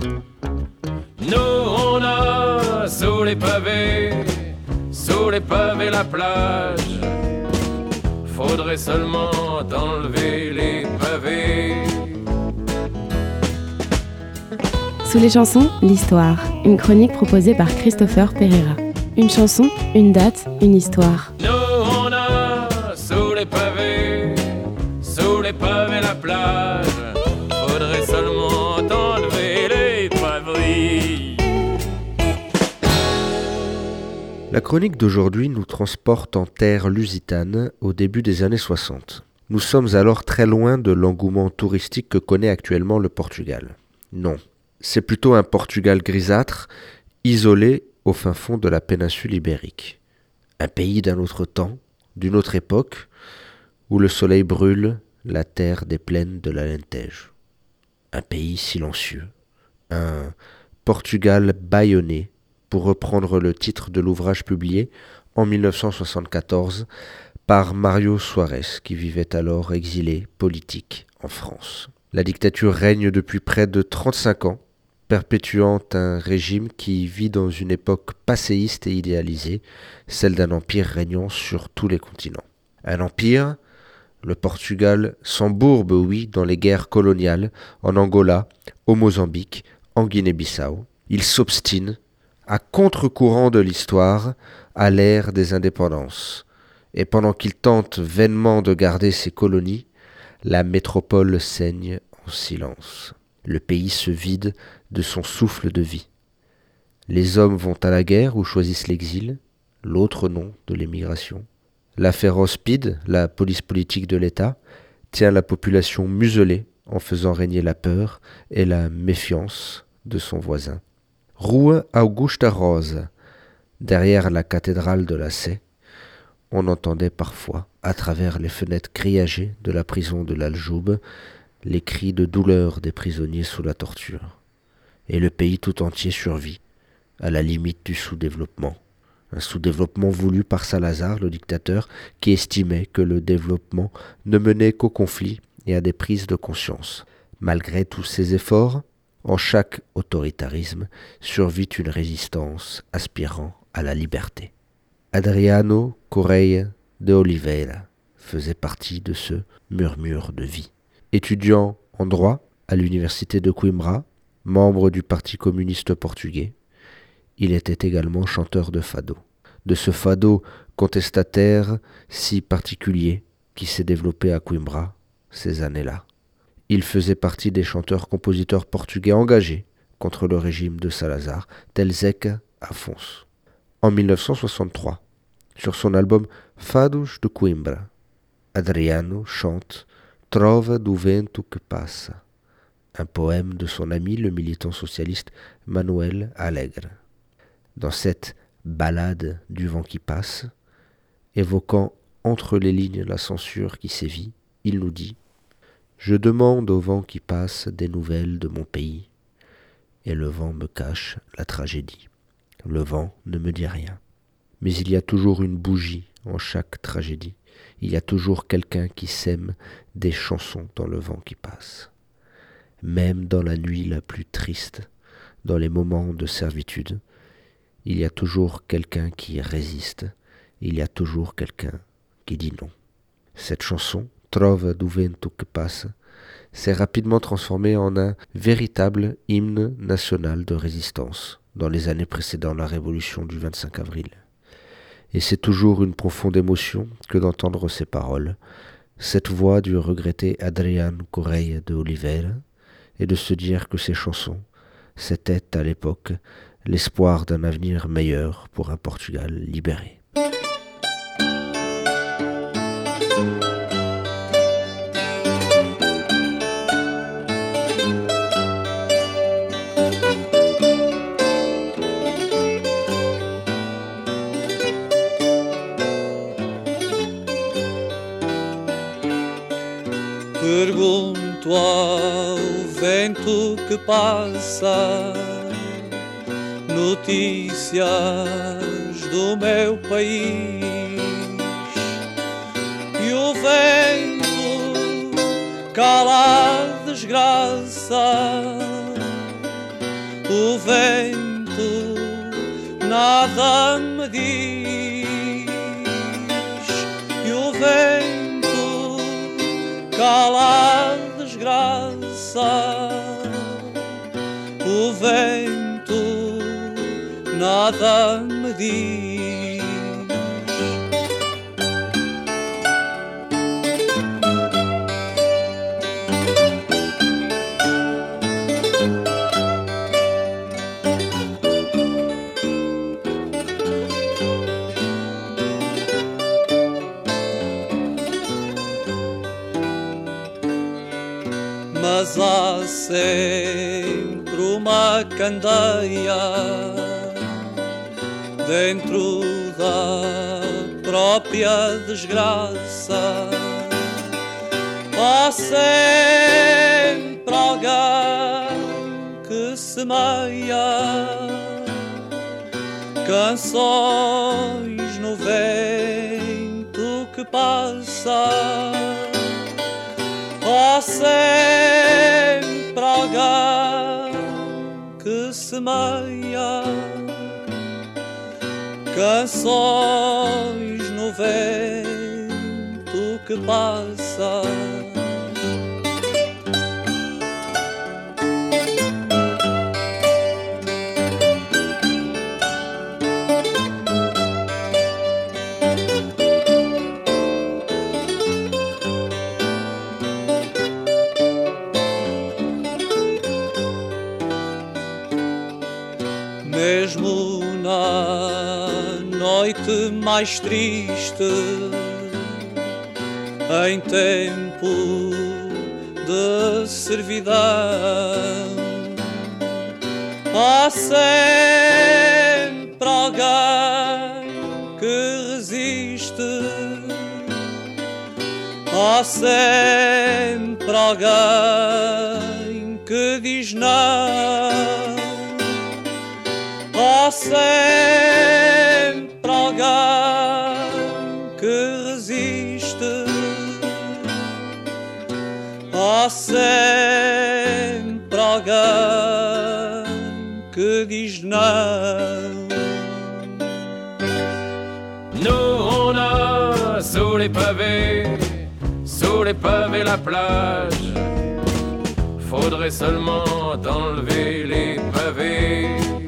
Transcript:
Nous on a sous les pavés la plage. Faudrait seulement enlever les pavés. Sous les chansons, l'histoire. Une chronique proposée par Christopher Pereira. Une chanson, une date, une histoire. Nous on a sous les pavés la plage. Faudrait seulement enlever les pavés. La chronique d'aujourd'hui nous transporte en terre lusitane au début des années 60. Nous sommes alors très loin de l'engouement touristique que connaît actuellement le Portugal. Non, c'est plutôt un Portugal grisâtre, isolé au fin fond de la péninsule ibérique. Un pays d'un autre temps, d'une autre époque, où le soleil brûle la terre des plaines de l'Alentejo. Un pays silencieux, un Portugal bâillonné, pour reprendre le titre de l'ouvrage publié en 1974 par Mário Soares, qui vivait alors exilé politique en France. La dictature règne depuis près de 35 ans, perpétuant un régime qui vit dans une époque passéiste et idéalisée, celle d'un empire régnant sur tous les continents. Un empire, le Portugal s'embourbe, oui, dans les guerres coloniales, en Angola, au Mozambique, en Guinée-Bissau. Il s'obstine, à contre-courant de l'histoire, à l'ère des indépendances. Et pendant qu'il tente vainement de garder ses colonies, la métropole saigne en silence. Le pays se vide de son souffle de vie. Les hommes vont à la guerre ou choisissent l'exil, l'autre non de l'émigration. La féroce PIDE, la police politique de l'État, tient la population muselée en faisant régner la peur et la méfiance de son voisin. Rua Augusta Rosa, derrière la cathédrale de la Sé, on entendait parfois, à travers les fenêtres grillagées de la prison de l'Aljoube, les cris de douleur des prisonniers sous la torture. Et le pays tout entier survit, à la limite du sous-développement. Un sous-développement voulu par Salazar, le dictateur, qui estimait que le développement ne menait qu'au conflit et à des prises de conscience. Malgré tous ces efforts, en chaque autoritarisme survit une résistance aspirant à la liberté. Adriano Correia de Oliveira faisait partie de ce murmure de vie. Étudiant en droit à l'université de Coimbra, membre du Parti communiste portugais, il était également chanteur de fado. De ce fado contestataire si particulier qui s'est développé à Coimbra ces années-là. Il faisait partie des chanteurs-compositeurs portugais engagés contre le régime de Salazar, tel Zeca Afonso. En 1963, sur son album Fados de Coimbra, Adriano chante Trova do vento que passa, un poème de son ami le militant socialiste Manuel Alegre. Dans cette ballade du vent qui passe, évoquant entre les lignes la censure qui sévit, il nous dit « Je demande au vent qui passe des nouvelles de mon pays, et le vent me cache la tragédie. Le vent ne me dit rien. Mais il y a toujours une bougie en chaque tragédie. Il y a toujours quelqu'un qui sème des chansons dans le vent qui passe. Même dans la nuit la plus triste, dans les moments de servitude, il y a toujours quelqu'un qui résiste. Il y a toujours quelqu'un qui dit non. » Cette chanson, Trova do vento que passa, s'est rapidement transformée en un véritable hymne national de résistance dans les années précédant la révolution du 25 avril. Et c'est toujours une profonde émotion que d'entendre ces paroles, cette voix du regretté Adriano Correia de Oliveira, et de se dire que ces chansons, c'était à l'époque l'espoir d'un avenir meilleur pour un Portugal libéré. Pergunto ao vento que passa notícias do meu país, e o vento cala a desgraça o vento nada me diz, e o vento cala a desgraça, o vento nada me diz. Mas há sempre uma candeia dentro da própria desgraça. Há sempre alguém que semeia canções no vento que passa. Há sempre alguém que semeia canções no vento que passa. Mesmo na noite mais triste, em tempo de servidão, há sempre alguém que resiste, há sempre alguém que diz não. Há sempre alguém que resiste, há sempre alguém que diz não. Nous on a sous les pavés la plage. Faudrait seulement enlever les pavés.